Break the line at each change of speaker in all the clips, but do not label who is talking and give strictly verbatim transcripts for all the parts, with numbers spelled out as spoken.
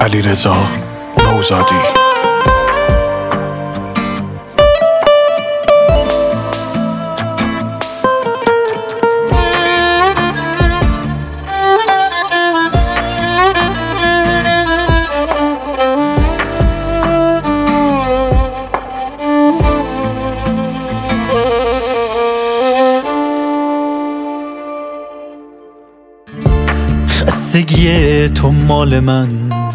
علیرضا نوزادی.
خستگی تو مال من،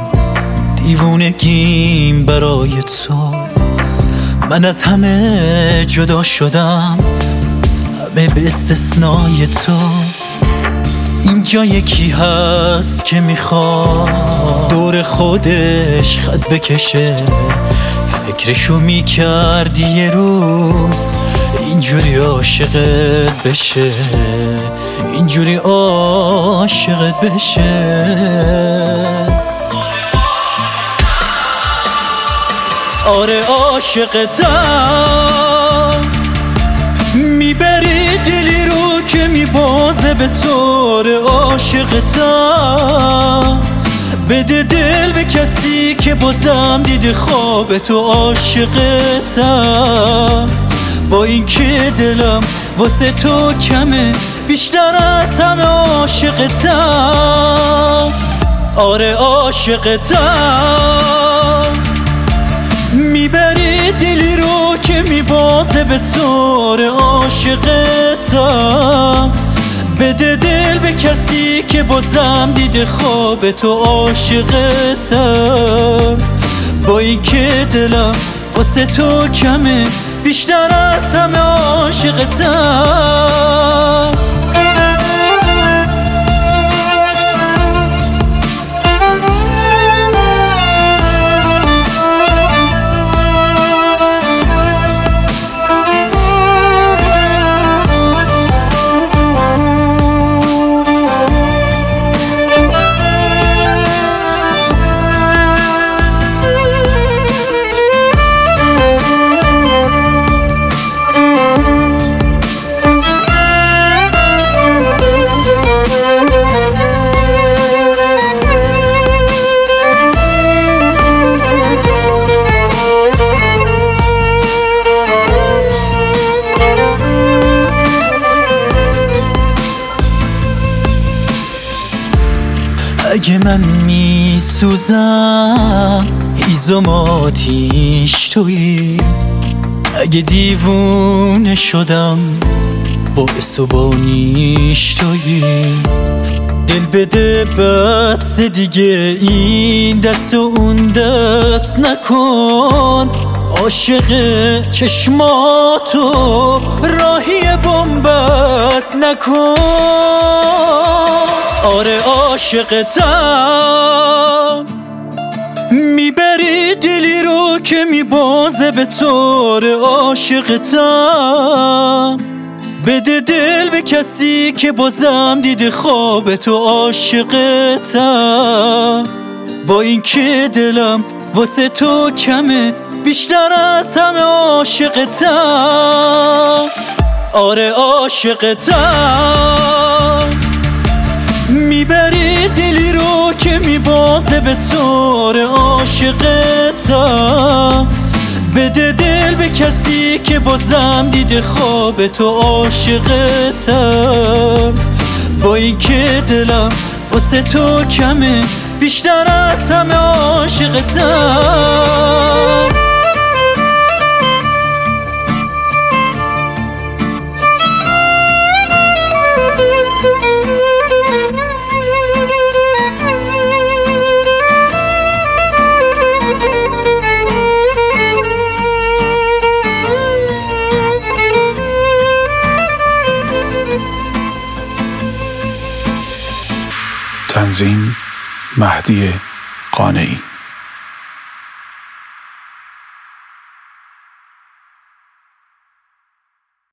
دیوونگیم برای تو. من از همه جدا شدم، همه به استثنای تو. اینجا یکی هست که میخواد دور خودش خط بکشه. فکرشو میکردی یه روز اینجوری عاشقت بشه، اینجوری عاشقت بشه. آره عاشقتم، میبری دلی رو که میبازه به طور. عاشقتم، بده دل به کسی که بازم دیده خواب تو. عاشقتم، با این که دلم واسه تو کمه، بیشتر از همه عاشقتم. آره عاشقتم، میبری دلی رو که میبازه به طور. عاشقتم، بده دل به کسی که بازم دیده خواب تو. عاشقتم، با این که دلم واسه تو کمه، بیشتر از همه عاشقتم. اگه من میسوزم هیزم آتیش تویی، اگه دیوونه شدم باعث و بانیش تویی. دل بده بس دیگه این دست و اون دست نکن. عاشق چشماتو راهی بن‌بست نکن. آره عاشقتم، میبری دلی رو که میبازه به طور. عاشقتم، بده دل به کسی که بازم دیده خواب تو. عاشقتم، با این که دلم واسه تو کمه، بیشتر از همه عاشقتم. آره عاشقتم، میبری دلی رو که میبازه به طور. عاشقتم، بده دل به کسی که بازم دیده خواب تو. عاشقتم، با این که دلم واسه تو کمه، بیشتر از همه عاشقتم.
تنظیم مهدی قانعی.